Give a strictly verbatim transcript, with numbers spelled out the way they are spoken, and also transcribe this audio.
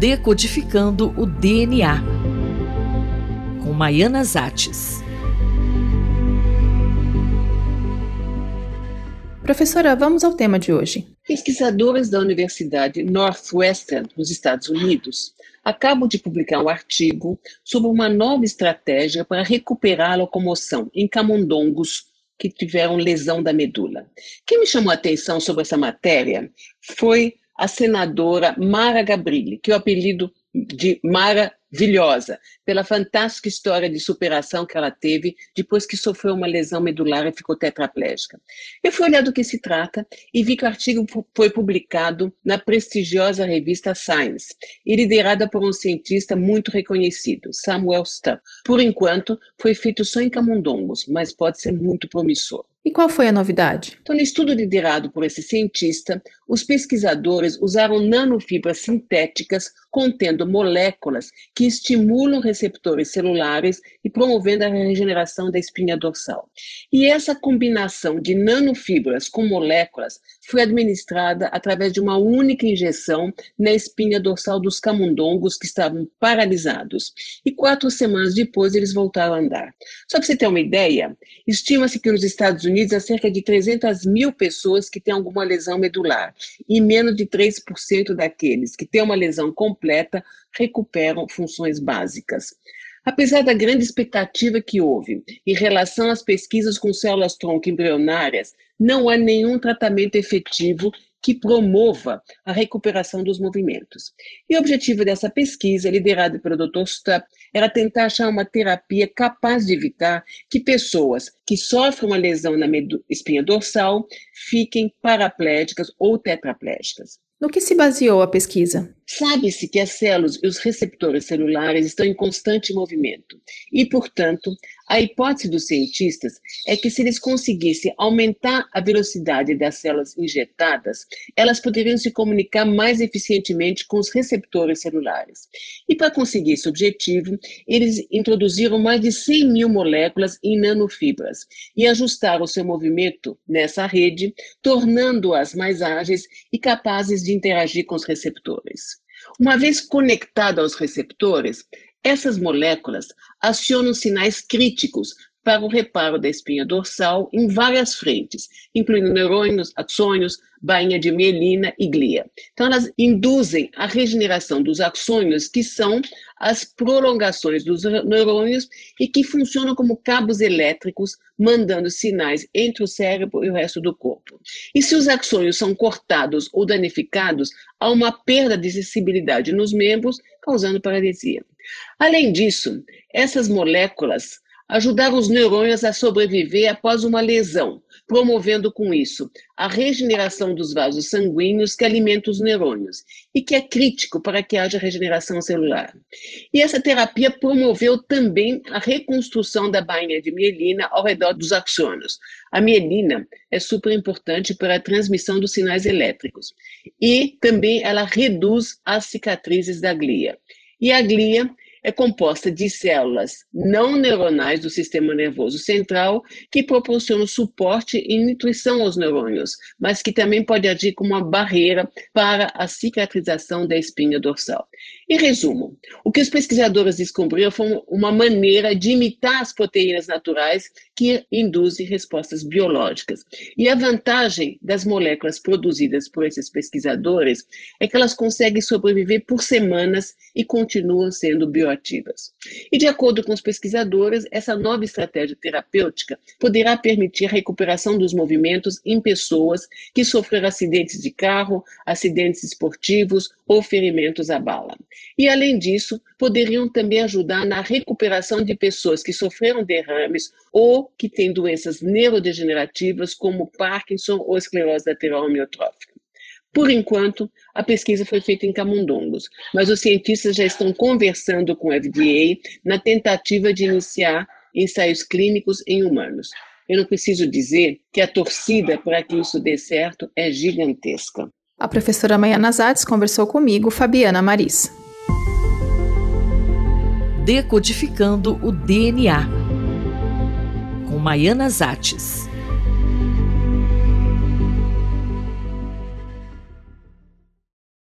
Decodificando o D N A, com Maiana Zates. Professora, vamos ao tema de hoje. Pesquisadores da Universidade Northwestern, nos Estados Unidos, acabam de publicar um artigo sobre uma nova estratégia para recuperar a locomoção em camundongos que tiveram lesão da medula. Quem me chamou a atenção sobre essa matéria foi a senadora Mara Gabrilli, que é o apelido de Maravilhosa, pela fantástica história de superação que ela teve depois que sofreu uma lesão medular e ficou tetraplégica. Eu fui olhar do que se trata e vi que o artigo foi publicado na prestigiosa revista Science e liderada por um cientista muito reconhecido, Samuel Stuck. Por enquanto, foi feito só em camundongos, mas pode ser muito promissor. E qual foi a novidade? Então, no estudo liderado por esse cientista, os pesquisadores usaram nanofibras sintéticas contendo moléculas que estimulam receptores celulares e promovendo a regeneração da espinha dorsal. E essa combinação de nanofibras com moléculas foi administrada através de uma única injeção na espinha dorsal dos camundongos que estavam paralisados. E quatro semanas depois eles voltaram a andar. Só para você ter uma ideia, estima-se que nos Estados Unidos há cerca de trezentas mil pessoas que têm alguma lesão medular e menos de três por cento daqueles que têm uma lesão completa recuperam funções básicas. Apesar da grande expectativa que houve em relação às pesquisas com células-tronco embrionárias, não há nenhum tratamento efetivo que promova a recuperação dos movimentos. E o objetivo dessa pesquisa, liderada pelo doutor Stuck, era tentar achar uma terapia capaz de evitar que pessoas que sofrem uma lesão na espinha dorsal fiquem paraplégicas ou tetraplégicas. No que se baseou a pesquisa? Sabe-se que as células e os receptores celulares estão em constante movimento e, portanto, a hipótese dos cientistas é que se eles conseguissem aumentar a velocidade das células injetadas, elas poderiam se comunicar mais eficientemente com os receptores celulares. E para conseguir esse objetivo, eles introduziram mais de cem mil moléculas em nanofibras e ajustaram o seu movimento nessa rede, tornando-as mais ágeis e capazes de interagir com os receptores. Uma vez conectada aos receptores, essas moléculas acionam sinais críticos para o reparo da espinha dorsal em várias frentes, incluindo neurônios, axônios, bainha de mielina e glia. Então, elas induzem a regeneração dos axônios, que são as prolongações dos neurônios e que funcionam como cabos elétricos, mandando sinais entre o cérebro e o resto do corpo. E se os axônios são cortados ou danificados, há uma perda de sensibilidade nos membros, causando paralisia. Além disso, essas moléculas ajudaram os neurônios a sobreviver após uma lesão, promovendo com isso a regeneração dos vasos sanguíneos que alimentam os neurônios e que é crítico para que haja regeneração celular. E essa terapia promoveu também a reconstrução da bainha de mielina ao redor dos axônios. A mielina é super importante para a transmissão dos sinais elétricos e também ela reduz as cicatrizes da glia. E a glia é composta de células não neuronais do sistema nervoso central que proporcionam suporte e nutrição aos neurônios, mas que também pode agir como uma barreira para a cicatrização da espinha dorsal. Em resumo, o que os pesquisadores descobriram foi uma maneira de imitar as proteínas naturais que induzem respostas biológicas. E a vantagem das moléculas produzidas por esses pesquisadores é que elas conseguem sobreviver por semanas e continuam sendo bioativas. E de acordo com os pesquisadores, essa nova estratégia terapêutica poderá permitir a recuperação dos movimentos em pessoas que sofreram acidentes de carro, acidentes esportivos ou ferimentos à bala. E além disso, poderiam também ajudar na recuperação de pessoas que sofreram derrames ou que têm doenças neurodegenerativas como Parkinson ou esclerose lateral amiotrófica. Por enquanto, a pesquisa foi feita em camundongos, mas os cientistas já estão conversando com o F D A na tentativa de iniciar ensaios clínicos em humanos. Eu não preciso dizer que a torcida para que isso dê certo é gigantesca. A professora Maiana Zates conversou comigo, Fabiana Maris. Decodificando o D N A, com Maiana Zates.